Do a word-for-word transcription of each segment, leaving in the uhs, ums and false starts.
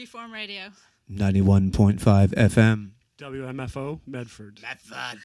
Freeform Radio. ninety-one point five F M. W M F O, Medford. Medford.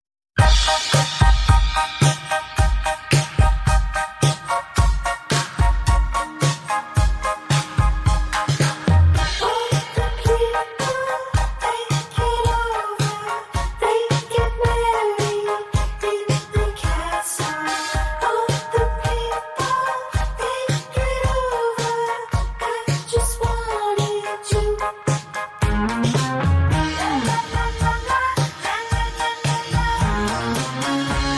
Thank you.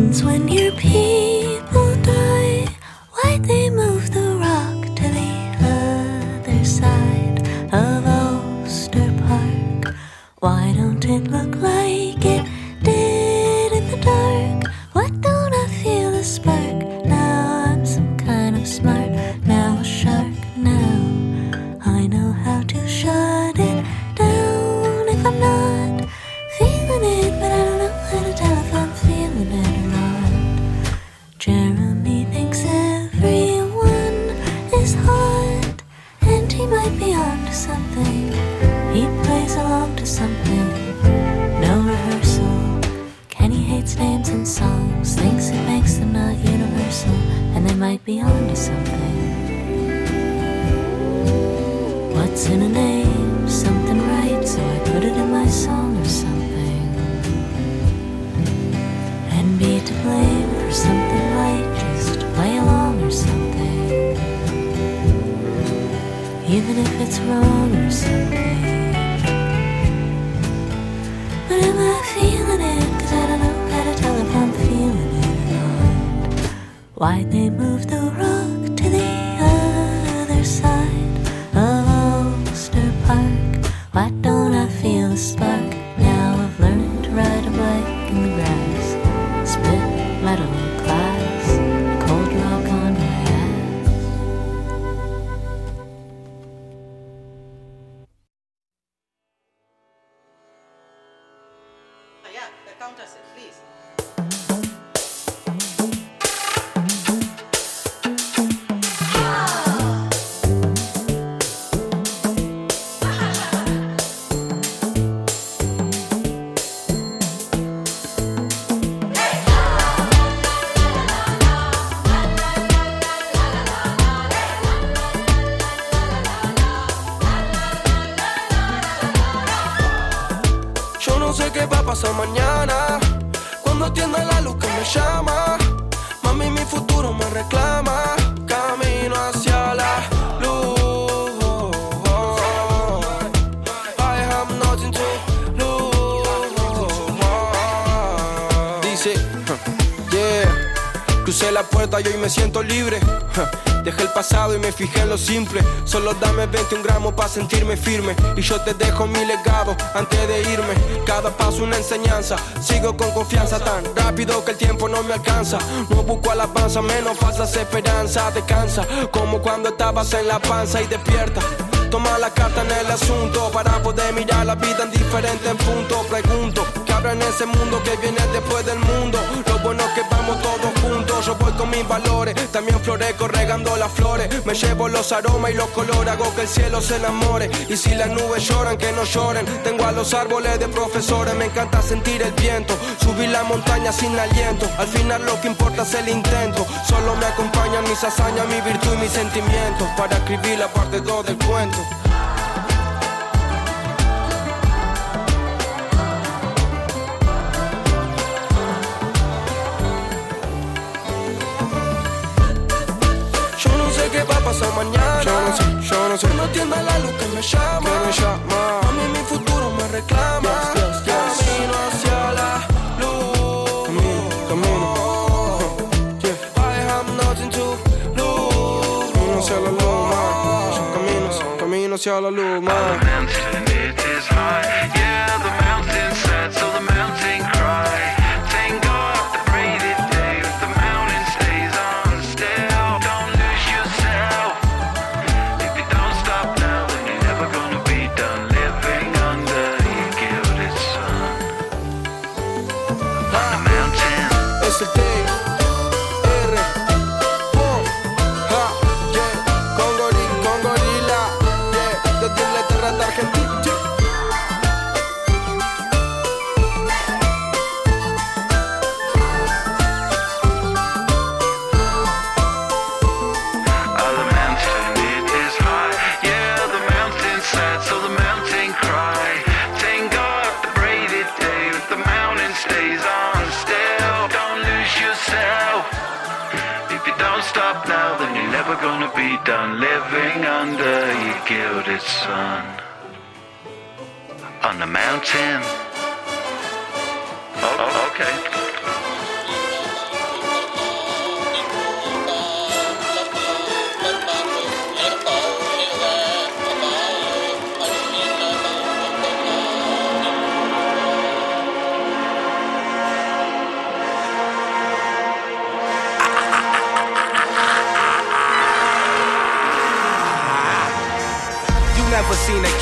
happens when your people die? Why'd they move the rock to the other side of Ulster Park? Why don't it look like it did in the dark? Why don't I feel a spark? Now I'm some kind of smart, now a shark. Now I know how to shut it down if I'm not feeling it, but I don't know how to tell if I'm feeling it or not. Jeremy thinks everyone is hot, and he might be on to something. He plays along to something. No rehearsal. Kenny hates names and songs, thinks it makes them not universal, and they might be on to something. What's in a name? Something right, so I put it in my song or something. And be to blame for something light, just play along or something. Even if it's wrong or something. But am I feeling it? Cause I don't know how to tell if I'm feeling it or not. Why'd they move the rock to the other side of Ulster Park? Why don't I feel a spark? Now I've learned to ride a bike in the grass. Spit metal glass, cold rock on my ass. Yeah, the countess, please. Yo no sé qué va a pasar mañana, cuando atienda la luz que me llama. Mami, mi futuro me reclama, camino hacia la luz. I have nothing to lose. Dice, yeah, crucé la puerta y hoy me siento libre. Dejé el pasado y me fijé en lo simple. Solo dame veintiún gramos para sentirme firme. Y yo te dejo mi legado antes de irme. Cada paso una enseñanza. Sigo con confianza tan rápido que el tiempo no me alcanza. No busco alabanza, menos falsas esperanzas. Descansa como cuando estabas en la panza y despierta. Toma la carta en el asunto para poder mirar la vida en diferentes puntos. Pregunto, ¿qué habrá en ese mundo que viene después del mundo? Lo bueno es que vamos todos juntos. Yo voy con mis valores, también florezco regando las flores. Me llevo los aromas y los colores, hago que el cielo se enamore. Y si las nubes lloran, que no lloren. Tengo a los árboles de profesores, me encanta sentir el viento. Subir la montaña sin aliento, al final lo que importa es el intento. Solo me acompañan mis hazañas, mi virtud y mis sentimientos para escribir la parte dos del cuento. Yo no sé qué va a pasar mañana. Yo no sé, yo no sé. No entiendo la luz que me llama. Que me llama. A mí mi futuro me reclama. Yes, yes, yes. Camino hacia la luz. Camino, camino. Yeah. I have nothing to lose. Camino hacia la luz, man. Camino, camino hacia la luz, man. The mountain, it is high. Yeah, the mountain sad, so the mountain cry. Thank God the braided day. The mountain stays on still. Don't lose yourself. If you don't stop now, then you're never gonna be done living under your gilded sun. On the mountain. Es el T R Pum, ja, yeah, con gorila, con gorila, yeah, desde Inglaterra hasta Argentina, yeah. Oh, the mountain, it is high. Yeah, the mountain sad, so the mountain cry. Thank God the braided day. The mountain stays on still. Don't lose yourself. If you don't stop now, then you're never gonna be done living under your gilded sun. On the mountain. Oh, oh, okay.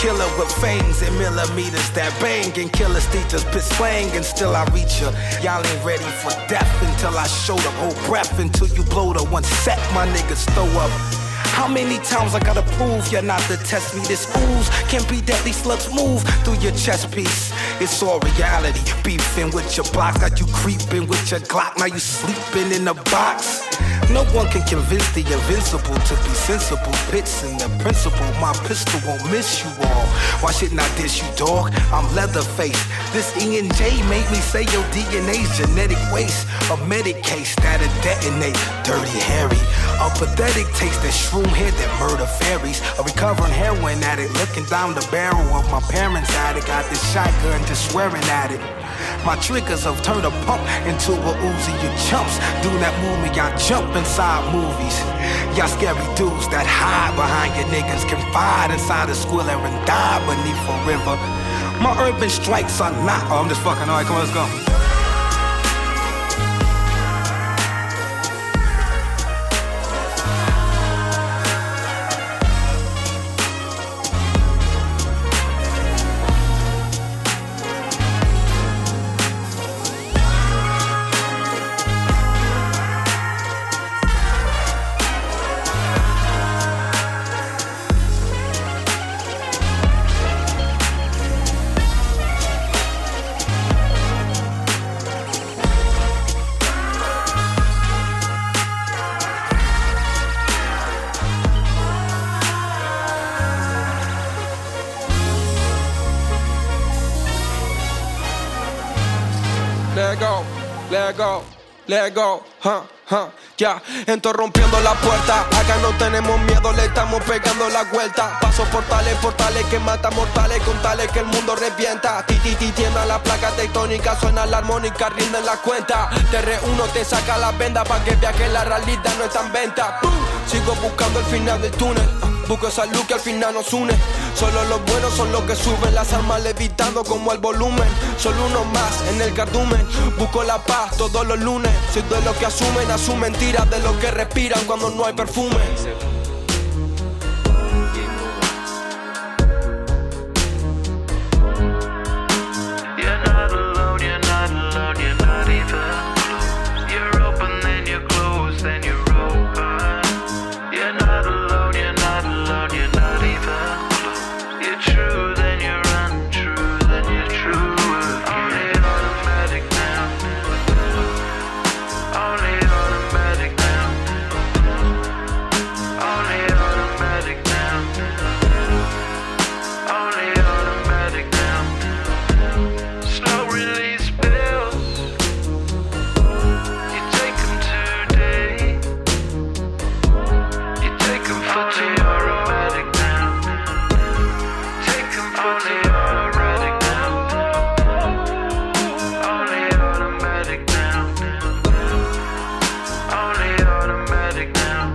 killer with fangs and millimeters that bang and killers teachers piss slang and still I reach ya. Y'all ain't ready for death until I show the whole breath until you blow the one set my niggas throw up. How many times I gotta prove you're not to test me? This ooze can be deadly slugs move through your chest piece. It's all reality. Beefing with your blocks, got you creeping with your Glock. Now you sleeping in a box. No one can convince the invincible to be sensible. Bits in the principle, my pistol won't miss you all. Why shouldn't I dish you, dog? I'm Leatherface. This E and J made me say your D N A's genetic waste. A medic case that'll detonate. Dirty Harry. A pathetic taste that shroom head that murder fairies. A recovering heroin addict looking down the barrel of my parents' attic. Got this shotgun just swearing at it. My triggers have turned a pump into a Uzi. You chumps do that movie, y'all jump inside movies. Y'all scary dudes that hide behind your niggas can fight inside a squiller and die beneath a river. My urban strikes are not. Oh, I'm just fucking. All right, come on, let's go. Let go, let go, let go, huh, huh, ya, yeah. Entro rompiendo la puerta, acá no tenemos miedo, le estamos pegando la vuelta. Paso portales, portales que matan mortales, con tales que el mundo revienta. Ti, ti, ti, tiembla la placa tectónica, suena la armónica, rinden la cuenta. Te reúno, te saca la venda, pa' que veas que la realidad no está en venta. ¡Pum! Sigo buscando el final del túnel, busco esa luz que al final nos une. Solo los buenos son los que suben, las armas levitando como el volumen. Solo uno más en el cardumen, busco la paz todos los lunes. Soy de los que asumen a sus mentiras, de los que respiran cuando no hay perfume. You're not alone, you're not alone, you're not even close. You're open, then you're closed, then you're open. You're not alone, you're not alone, you're not even close. You're true, then you're untrue, then you're true. Only automatic now. Only automatic now. Only automatic now. Only automatic now. Slow release pills. You take them today. You take them for automatic now. Take them for automatic now. Only automatic now. Only automatic now.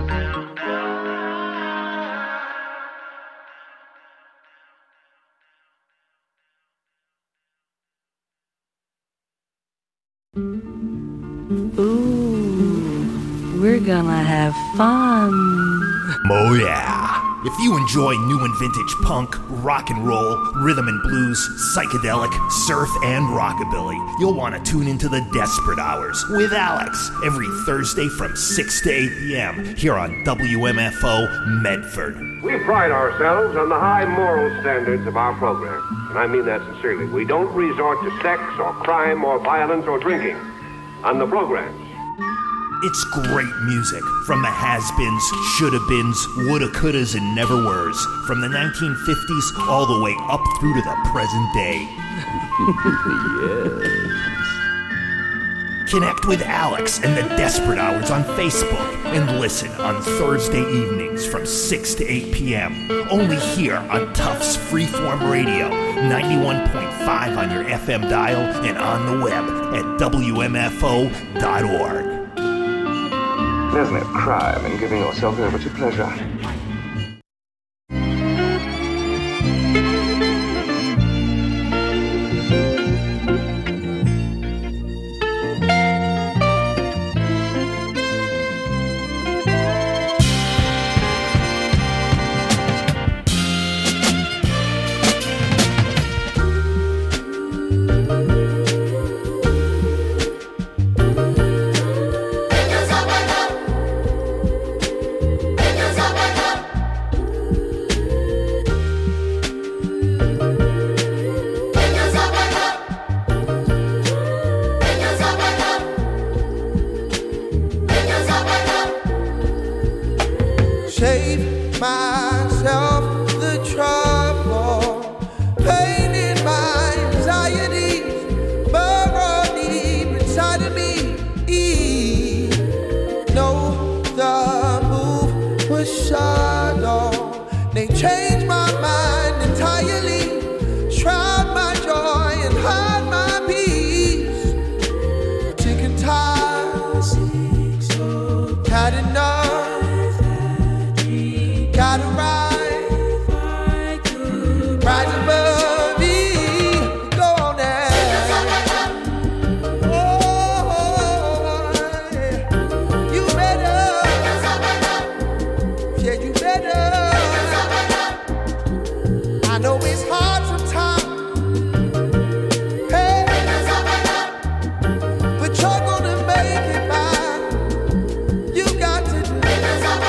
Ooh, we're gonna have fun. Oh yeah! If you enjoy new and vintage punk, rock and roll, rhythm and blues, psychedelic, surf, and rockabilly, you'll want to tune into the Desperate Hours with Alex every Thursday from six to eight p.m. here on W M F O Medford. We pride ourselves on the high moral standards of our program, and I mean that sincerely. We don't resort to sex or crime or violence or drinking on the programs. It's great music from the has-beens, shoulda-beens, woulda-couldas, and never-weres, from the nineteen fifties all the way up through to the present day. Yes. Connect with Alex and the Desperate Hours on Facebook and listen on Thursday evenings from six to eight p.m. only here on Tufts Freeform Radio, ninety-one point five on your F M dial and on the web at W M F O dot org. There's no crime in giving yourself over to pleasure. myself the trouble, pain in my anxiety, burrow deep inside of me. No, the move was shallow. They changed my mind entirely, shroud my joy and hide my peace. Sick and tired, had enough. Gotta rise, rise above me. Go on now. Oh, yeah. You better. Yeah, you better. I know it's hard sometimes. Hey, but you're gonna make it by. You got to do it.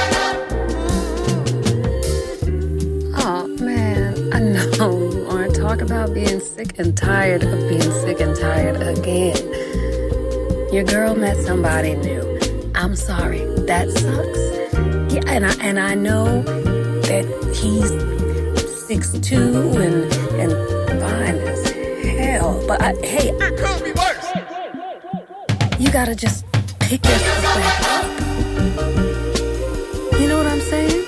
No, you aren't. Talk about being sick and tired of being sick and tired again. Your girl met somebody new. I'm sorry, that sucks. Yeah, and I and I know that he's six two and and fine as hell. But I, hey, I, it could be worse. You gotta just pick yourself back up. You know what I'm saying?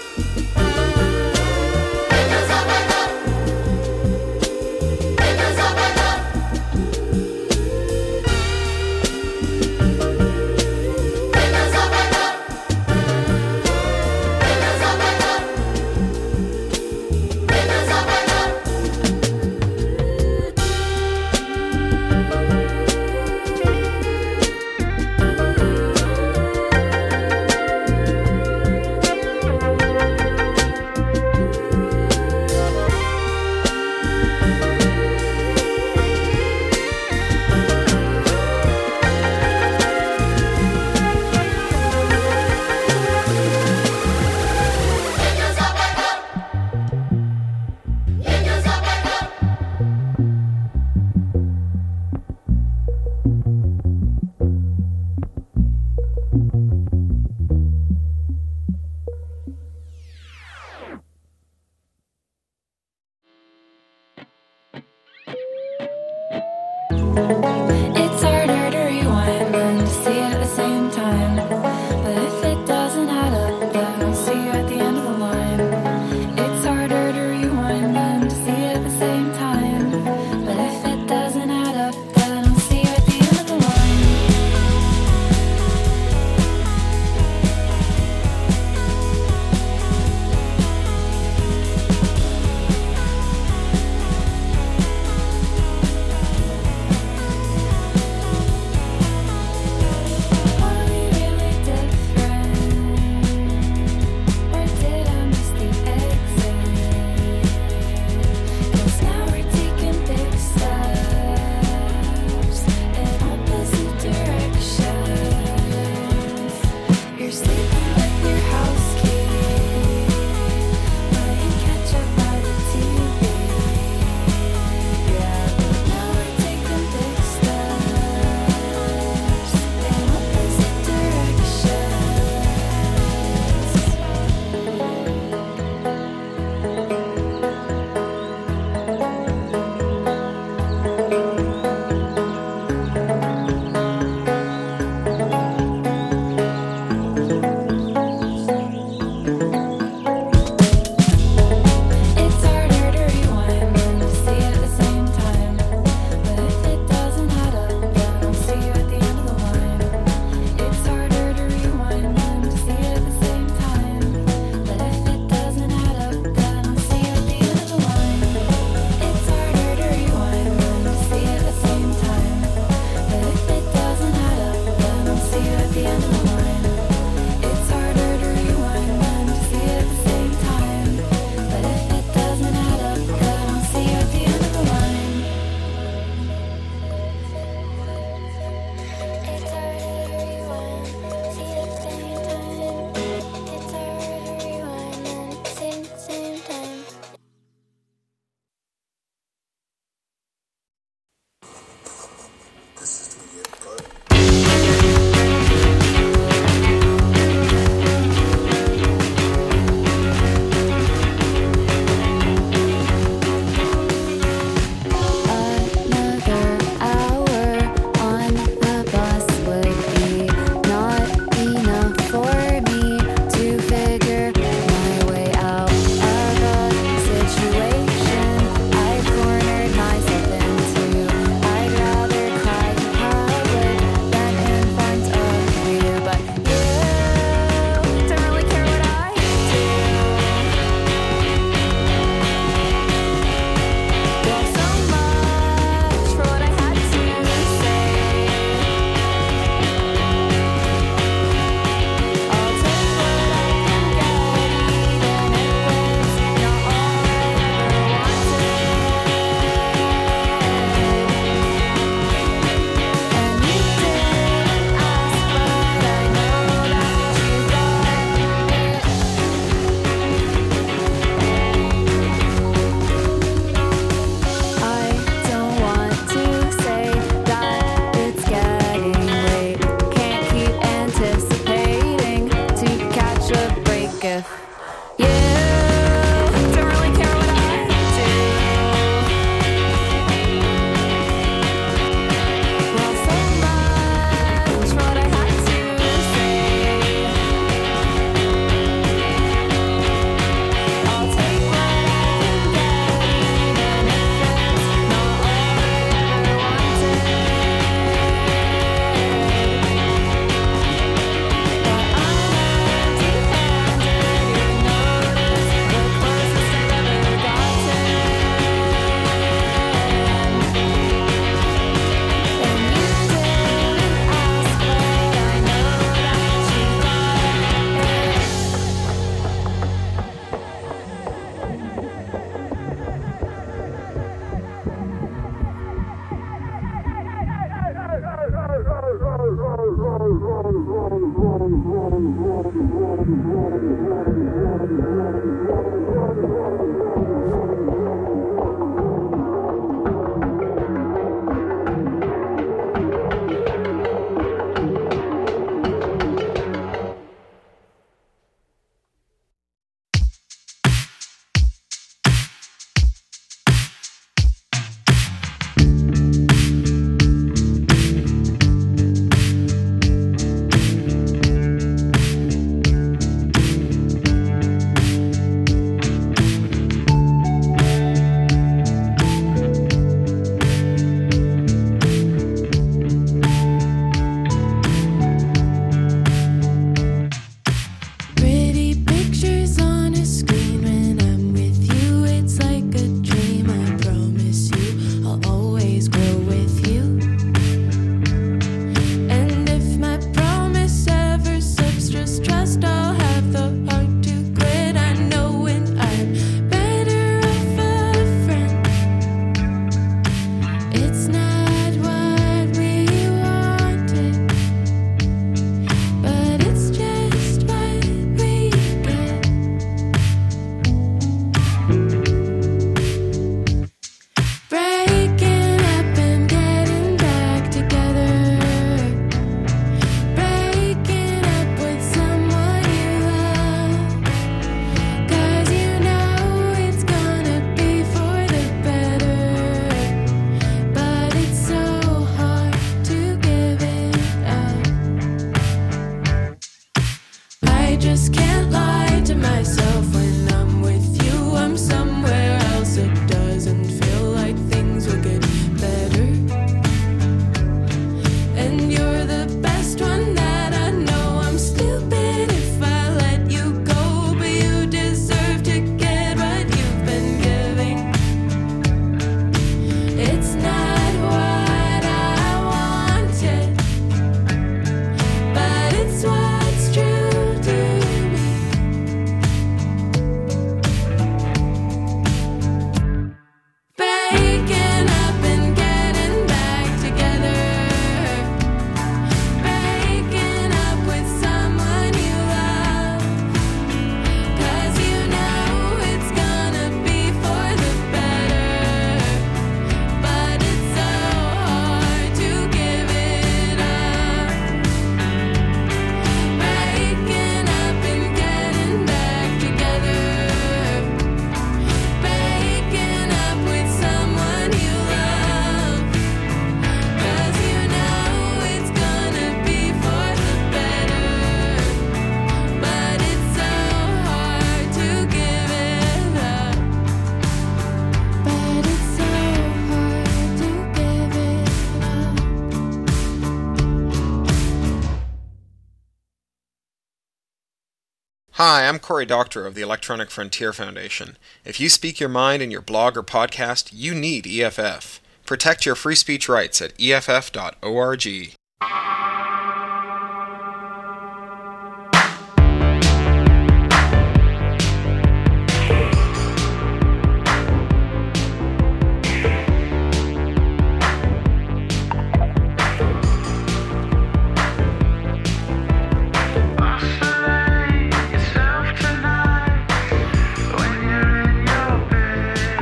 Hi, I'm Cory Doctorow of the Electronic Frontier Foundation. If you speak your mind in your blog or podcast, you need E F F. Protect your free speech rights at E F F dot org.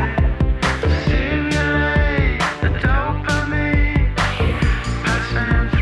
Stimulate the dopamine, passing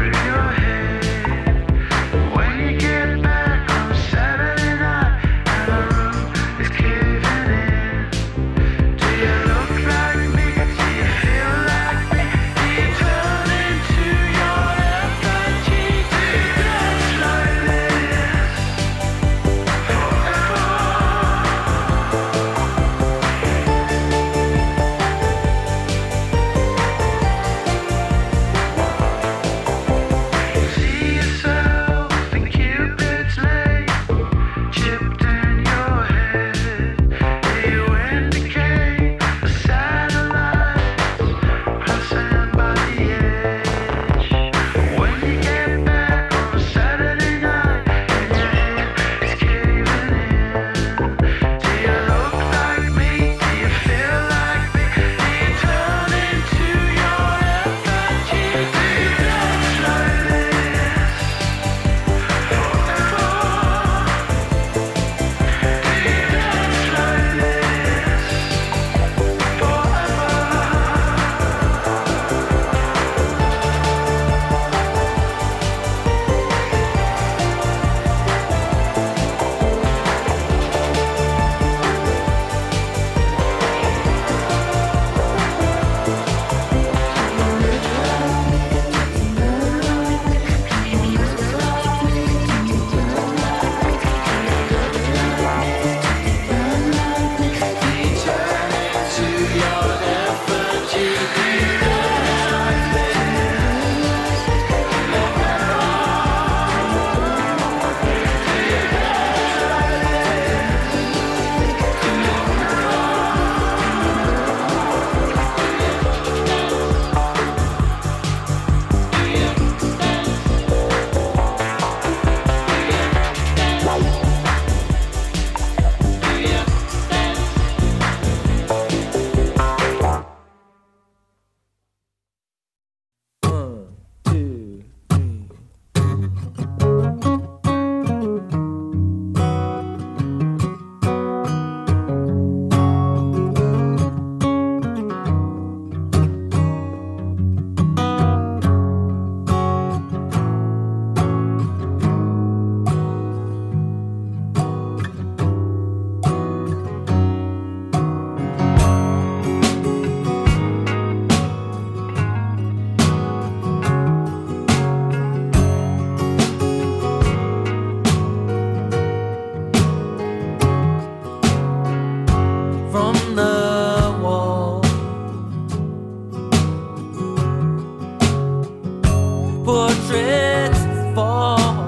portraits fall.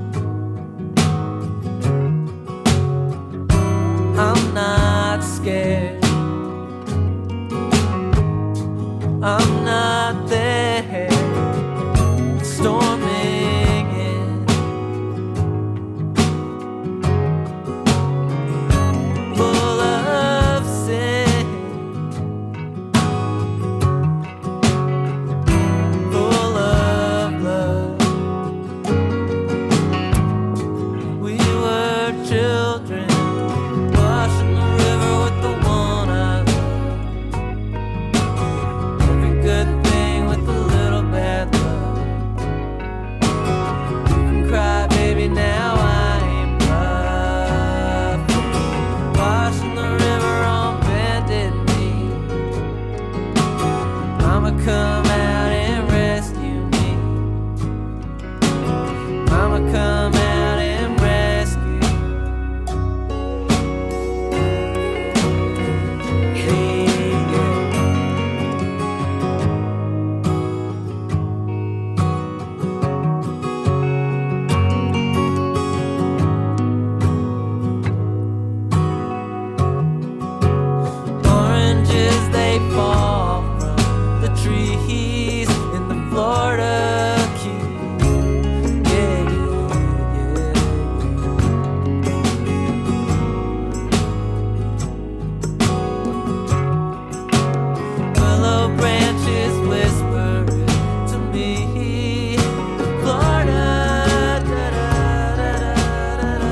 I'm not scared. I'm not there. Storming in. Full of sin. Full of love. We were children. Washing the river with the one I love. Every good thing with a little bad love. You can cry, baby, now I ain't bluffing. Washing the river on bended knee. Mama, come out and rescue me. Mama, come out and rescue. Hey, yeah. Oranges, they fall from the trees in the Florida Keys. Yeah, yeah, yeah. Willow branches whisper to me. Florida, da, da, da, da, da, da.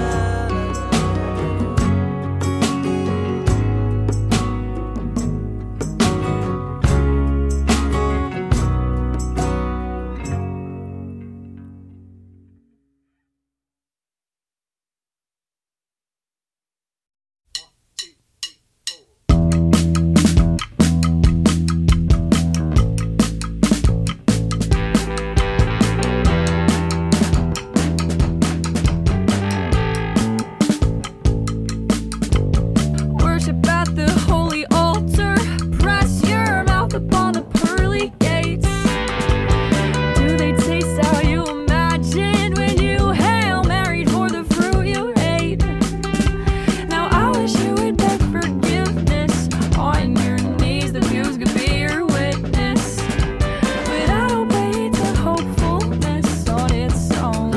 Worship at the holy altar. Press your mouth upon the pearly gates. Do they taste how you imagined when you Hail Married for the fruit you ate? Now I wish you would beg forgiveness on your knees. The Jews could be your witness. But I don't pay to hopefulness on its own.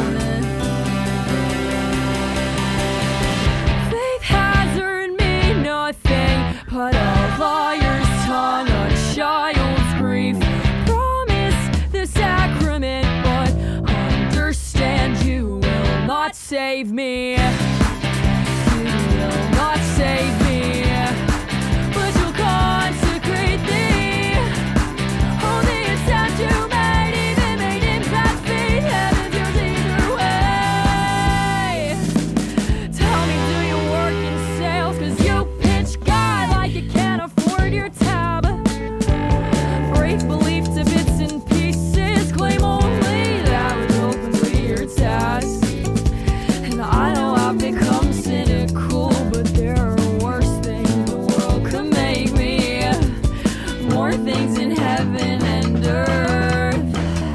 Faith has earned me nothing but a liar's tongue, a child's grief. Promise the sacrament, but understand you will not save me. You will not save me, but you'll consecrate thee. Oh, the attempt you made, even made in bad faith, heaven's yours either way. Tell me, do you work in sales? Cause you pitch God like you can't afford your tab. Break belief to bits and pieces. Claim only that which will complete your task. And I know I've become cynical, but there are worse things the world could make me. More things in heaven and earth.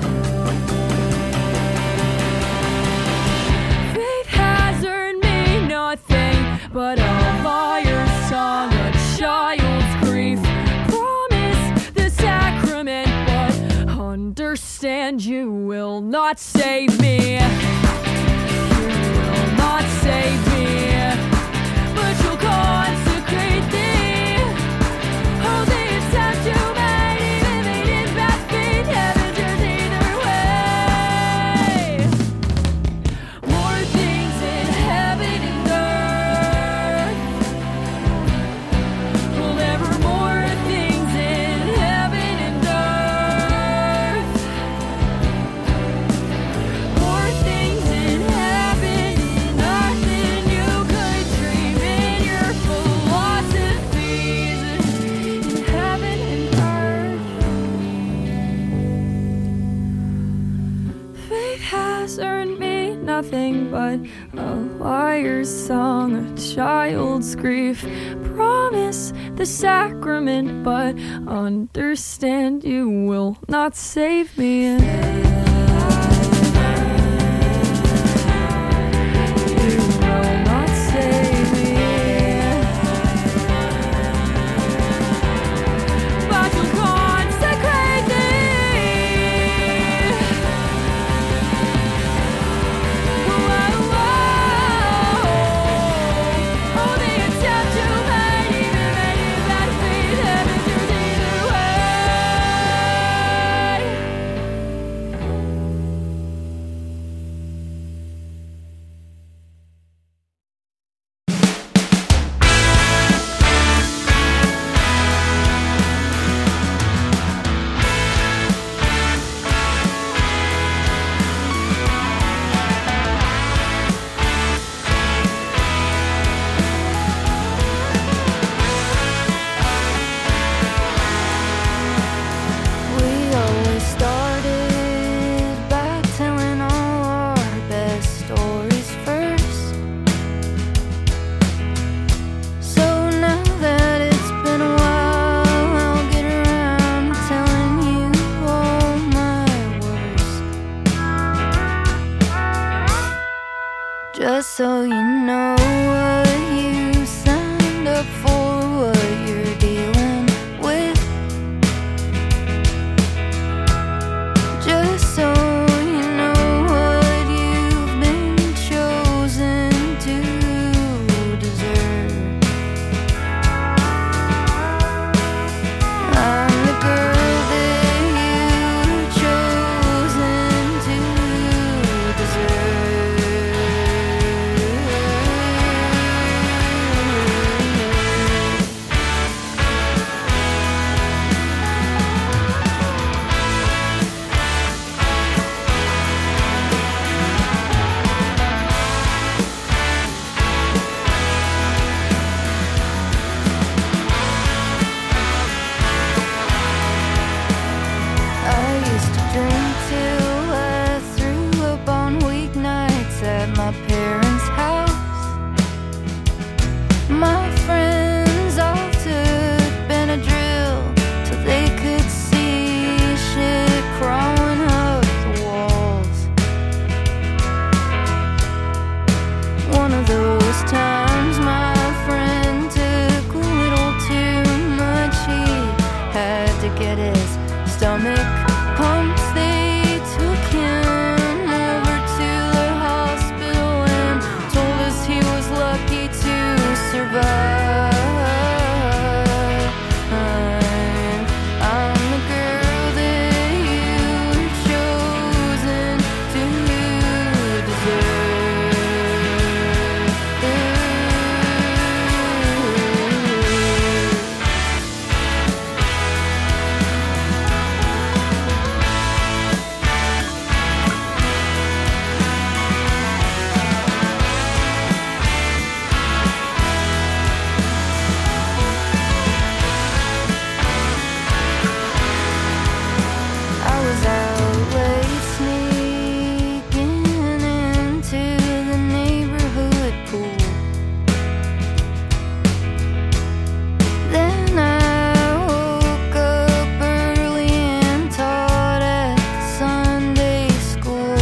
Faith has earned me nothing but a liar's tongue, a child's grief. Promise the sacrament, but understand you will not save me. You will not save me, but you'll consecrate thee. Oh, the attempt you made, even made in bad faith, heaven's yours either way. More things in heaven and earth. Well, there are more things in heaven and earth. More things in heaven and earth than you could dream in your philosophies. In heaven and earth. Faith has earned me nothing but a liar's song, a child's grief. Promise the sacrament, but understand you will not save me. Just so you know what you signed up for, what you're dealing with. Just so you know what you've been chosen to deserve. I'm the girl that you've chosen to deserve. I used to drink till I threw up on weeknights at my parents' house. My friends all took Benadryl till they could see shit crawling up the walls. One of those times my friend took a little too much. He had to get his stomach pumps. They took him over to the hospital and told us he was lucky to survive. I'm the girl that you've chosen to deserve. I was out late sneaking into the neighborhood pool. Then I woke up early and taught at Sunday school.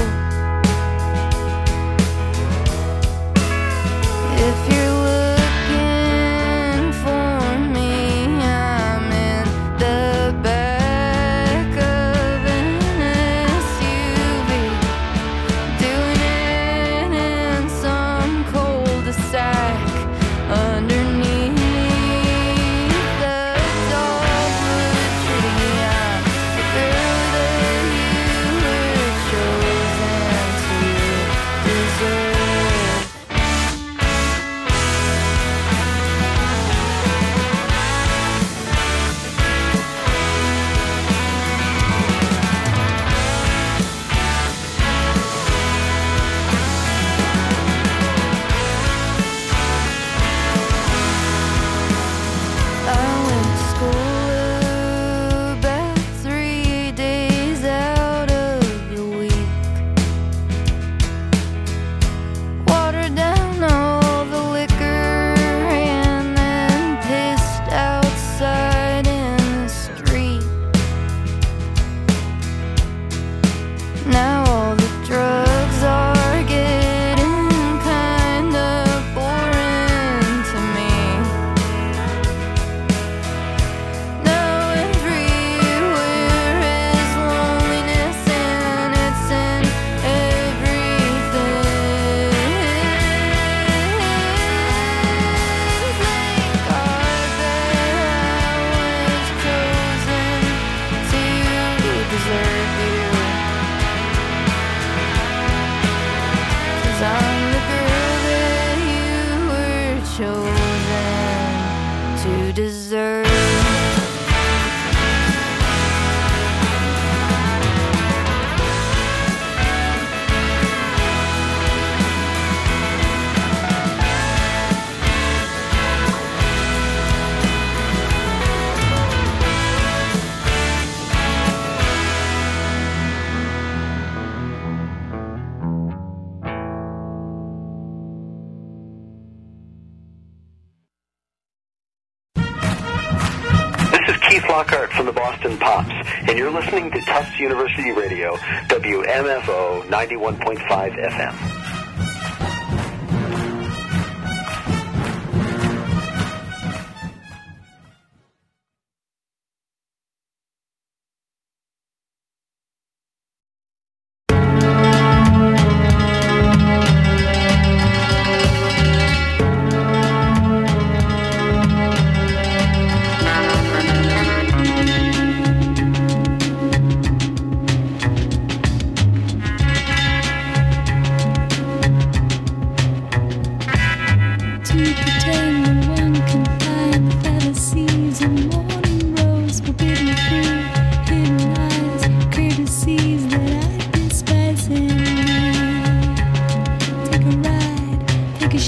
If you're looking for me, I'm in the back of an S U V, doing it in some cul-de-sac underneath the dogwood tree. I'm the girl that you were chosen to deserve. I went to school about three days out of the week. Watered down all the liquor and then pissed outside in the street. Now all the drugs are getting kinda boring to me. Now everywhere is loneliness and it's in everything. Thank God that I was chosen to deserve you. 'Cause I'm the girl that you were chosen to deserve. Keith Lockhart from the Boston Pops, and you're listening to Tufts University Radio, W M F O ninety-one point five F M.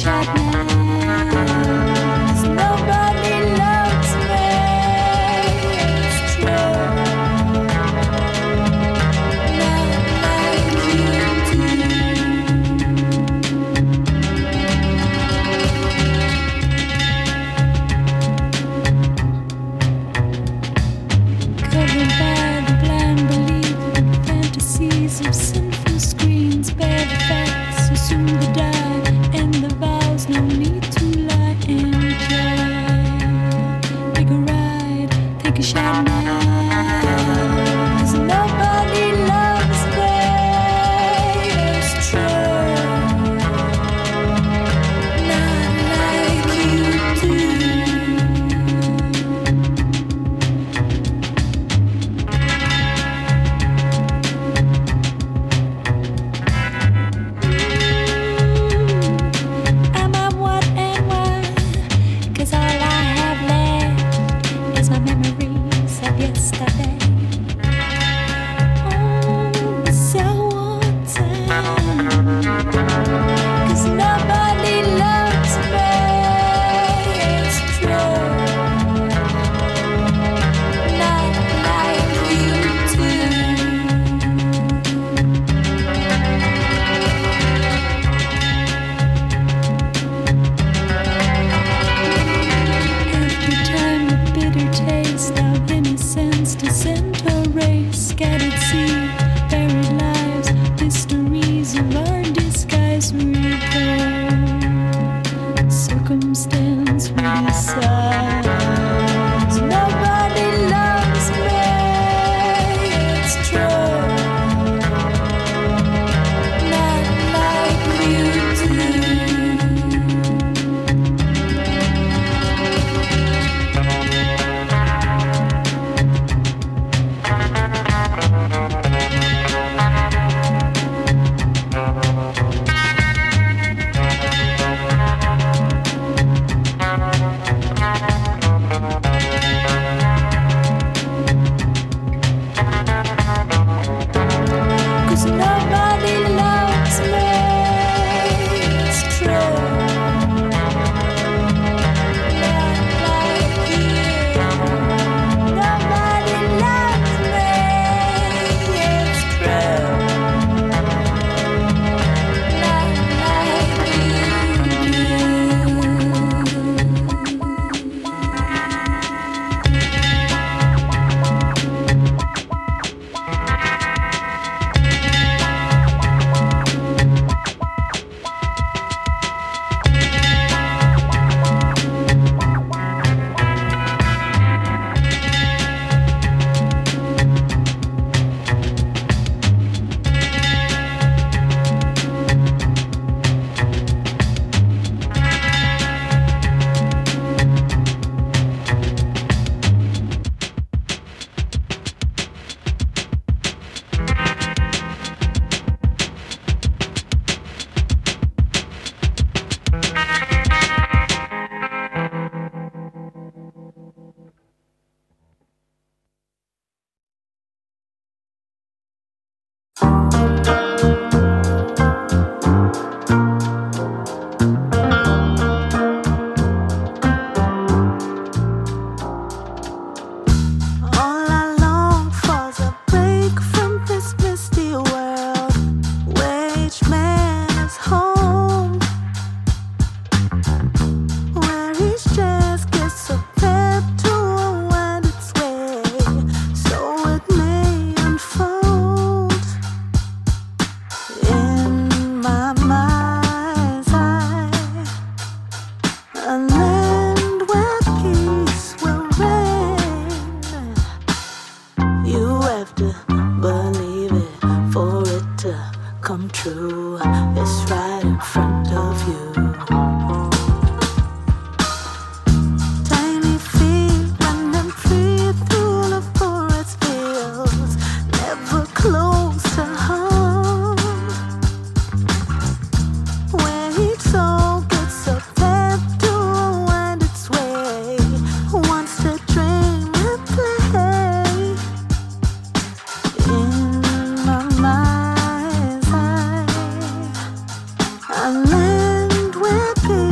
A land where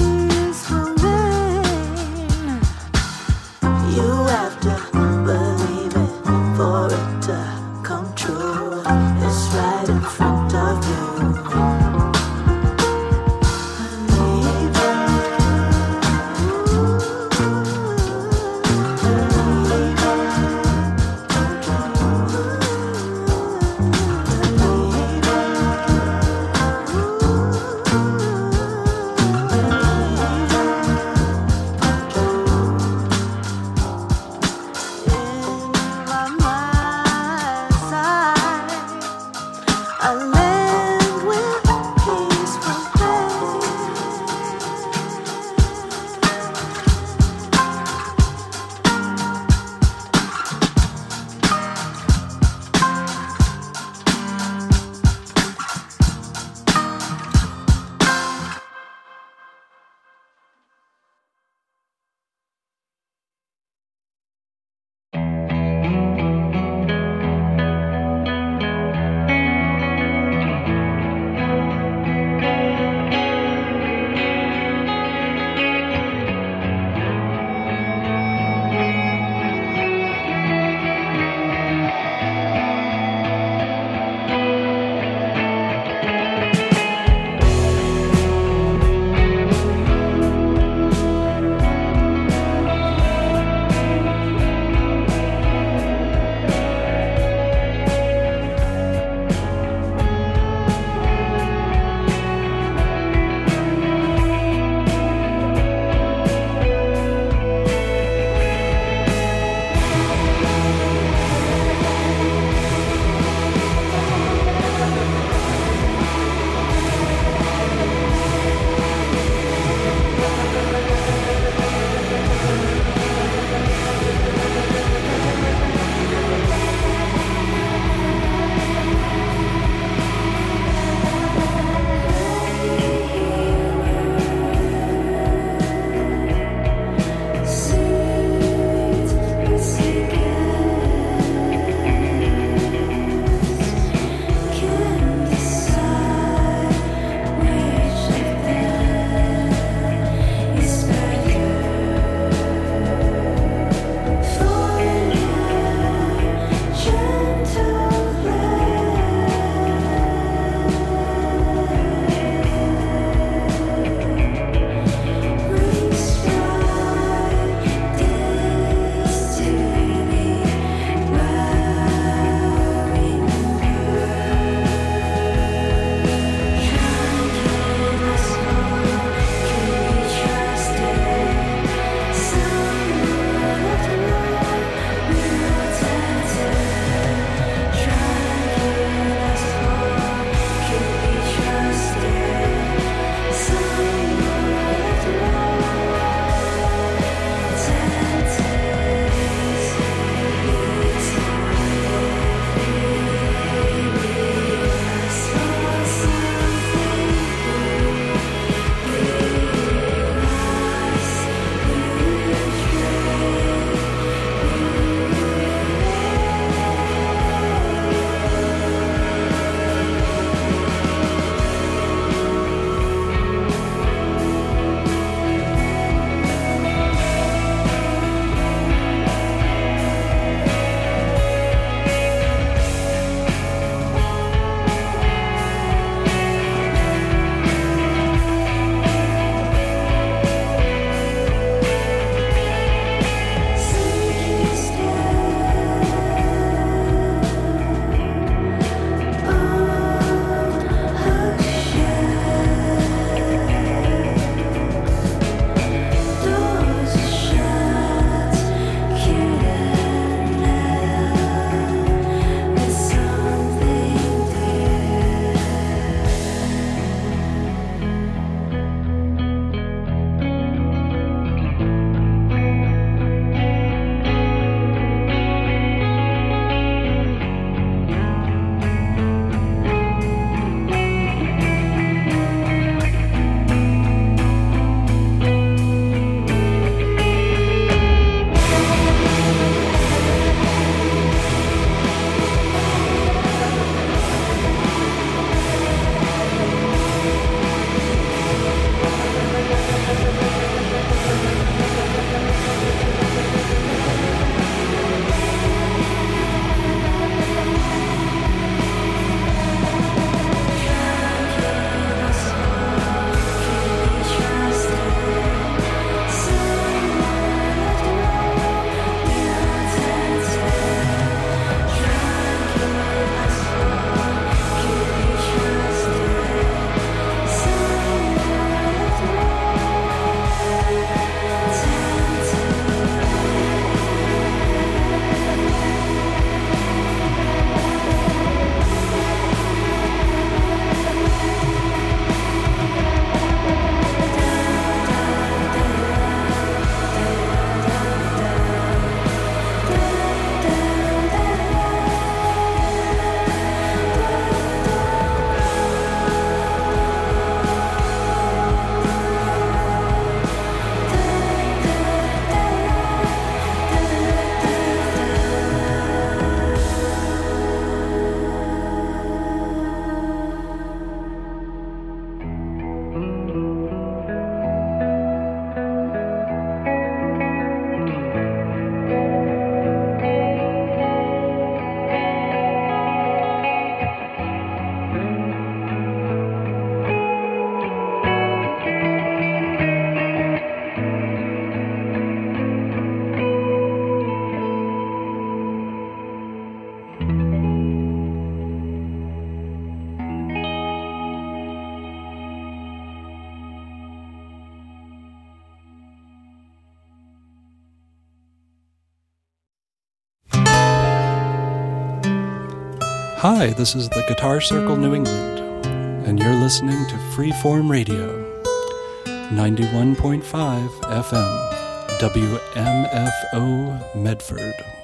Hi, this is the Guitar Circle New England, and you're listening to Freeform Radio, ninety-one point five F M, W M F O Medford.